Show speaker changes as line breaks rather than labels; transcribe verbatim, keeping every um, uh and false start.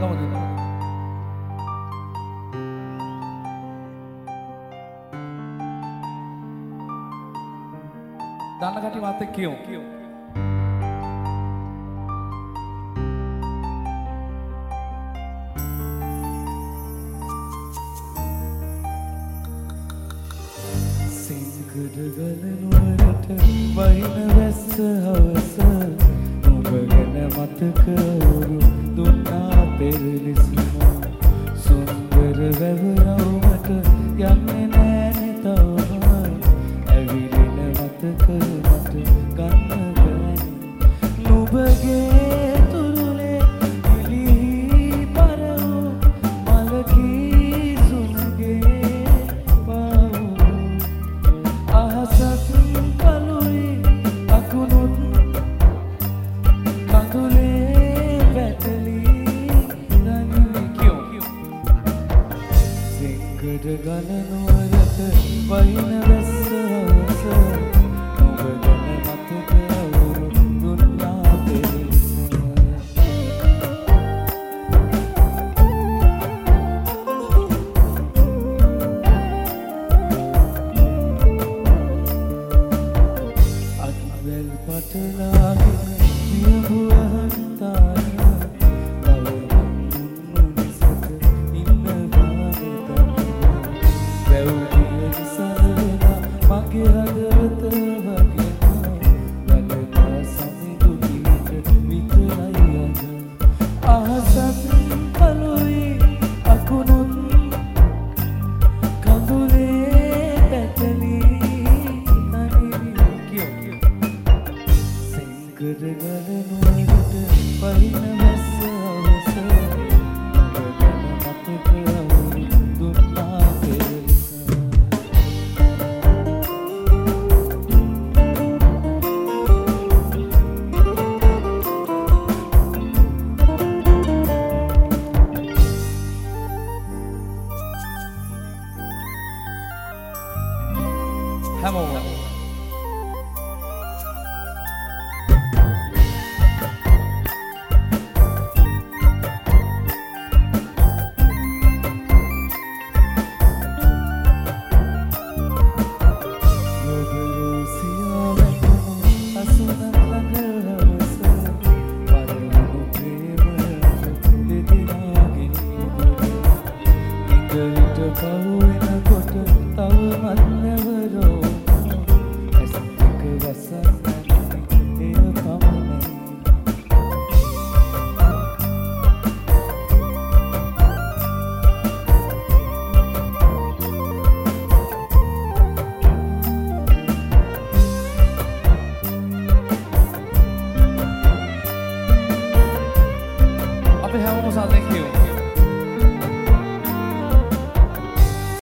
Come on, come on. දන්න කටි මාත් එක්ක කියමු. සිංගඩ ගලනුවරට වහින වැස්ස හවස නුඹ ගැන මතක උරු දුන්නා පෙරලිසම සුන්දර වැවරවුමට යන්නේ නෑනේ තවම ඇවිලින මතක මට ගන්න බෑනේ නුඹගේ තුරුලේ ඉලි පරවු මලකී සුනගේ පාවු අහසක් පලුයි අකුණුත් කඳුලේ වැටලි දනිවි කියෝ සිංගඩ ගලනුවරට වහින වැස්ස හවස නුඹ ගැන මතක උරු දුන්නා පෙරලිසම අත්වැල් පටලාගෙන නියඹුව හන්තාන තව මුන්නු නිසක ඉන්නවා මෙතන වැව්දිය නිසරලා මගේ හදවත වගේ වැඩනා සමිඳු කීට විතරයි අද අහසත් පලුයි අකුණුත් කඳුලේ පැටලි තනිවි කියෝ සිංගඩ ගලනුවරට වහින වැස්ස හවස නුඹ ගැන මතක උරු දුන්නා පෙරලිසම හැමෝම අපි හැමෝම සාදෙන් කියමු